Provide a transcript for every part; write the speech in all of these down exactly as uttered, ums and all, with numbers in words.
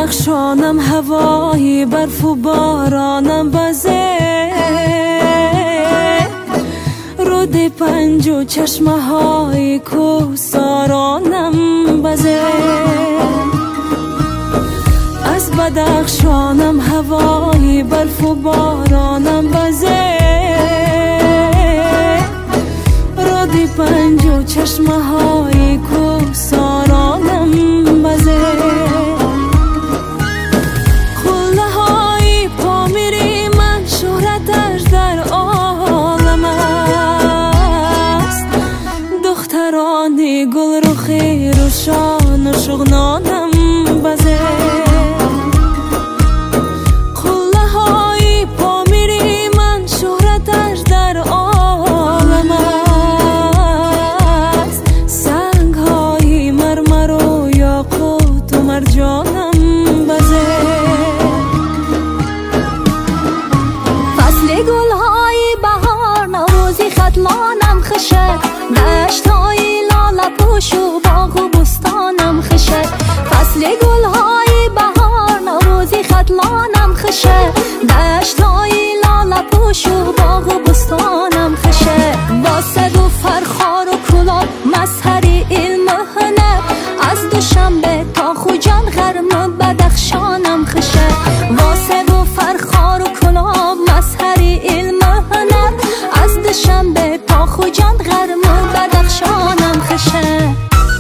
بدخشانم هوای برف و بارانم بازه، رود پنج و چشمه های کوهسارانم بازه. از بدخشانم هوای برف و بارانم بازه، رود پنج و چشمه های کوهسارانم بازه. گل رخی روشان و شغنانم بازه، قله های پا میری من شهرتش در عالم است. سنگ های مرمر و یاقوت و مرجانم بازه. فصل گل های بهار نوروزی ختلانم خشه، دشت های پوش و باغ و بستانم خشه. فصل گل های بهار نوروزی ختلانم خشه، دشت های لاله پوش و باغ و بستانم خشه. با صد و فرخار و کلاه مظهر علم و هنر، از دوشنبه تا خوجان غرم بدخشانم خشه. با صد و فرخار و کلاه مظهر علم و هنر، از دوشنبه تا خوجان غرم بدخشانم خشه.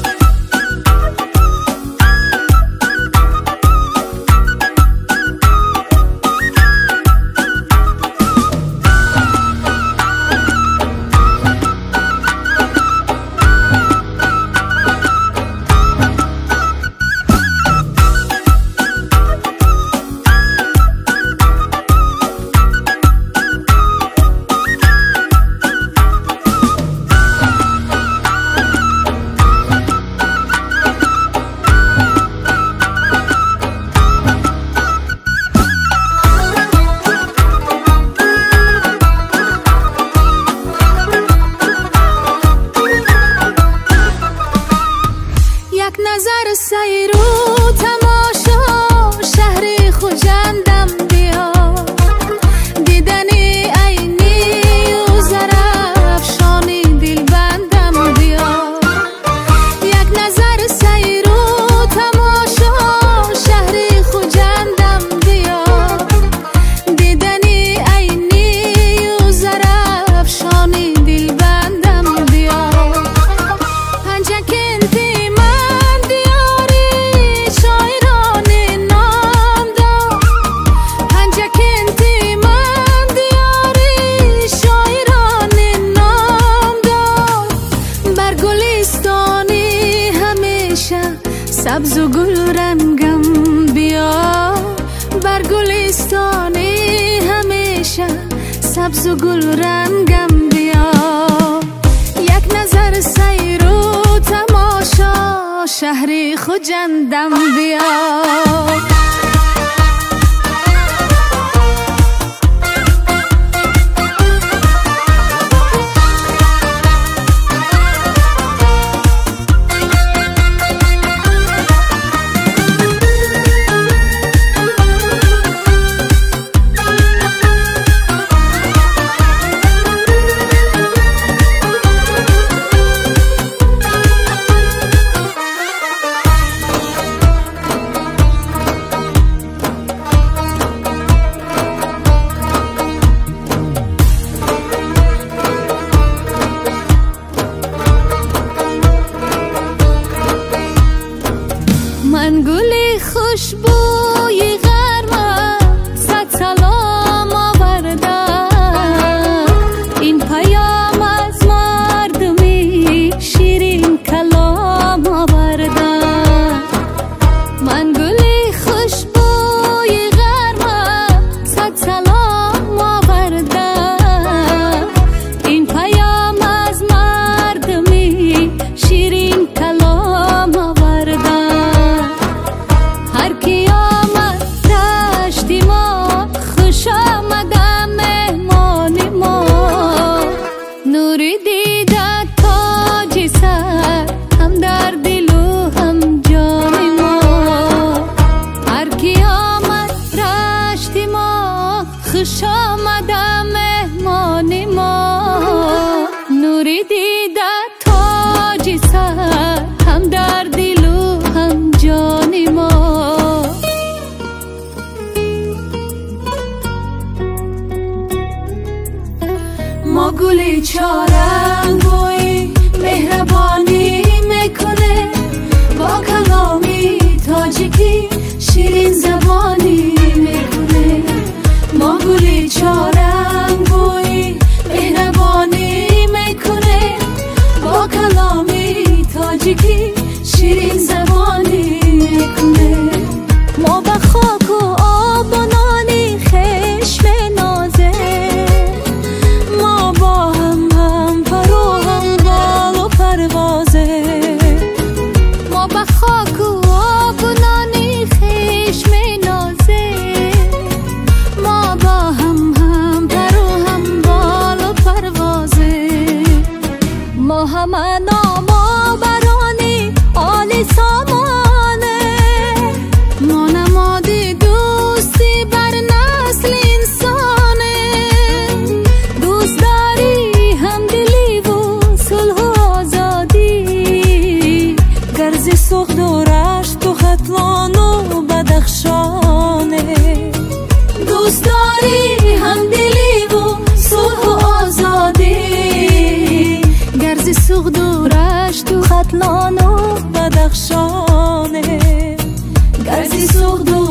نظر سیر و تماشا شهر خوجندم بیا، دیدنی عینی و زرافشانی دلبندم بیا. یک نظر سیر و تماشا شهر خوجندم بیا، دیدنی عینی و زرافشانی دلبندم بیا. پنجکن سبز و گل رنگم بیا، بر گلستانی همیشه سبز و گل رنگم بیا. یک نظر سیر و تماشا شهر خوجندم بیا. خوش آمدم مهمانی ما، نوری دیدت تاجی سر، هم در دل و هم جانی ما. ما گلی چارنگوی مهربانی میکنه، با کلامی تاجیکی شیرین زبانی میکنه. ما گلی چارنگوی مهربانی میکنه، با کلامی تاجیکی شیرین زبانی میکنه. ما به خاک و آب و نانی خشم نازه، ما با هم هم پر و هم بال و پروازه. ما به خاک و آب و نانی خشم نازه، ما با هم هم پر و هم بال و پروازه. ما همه ناما برانی آلی سامانه، ما نمادی دوستی بر نسل انسانه. دوست داری همدلی و صلح و آزادی، گرز سوخ دورش تو خطلان و بدخشانه. دوست داری همدلی و صلح و آزادی، گرز سوخ دورش تو خطلان و بدخشانه. گرز سوخ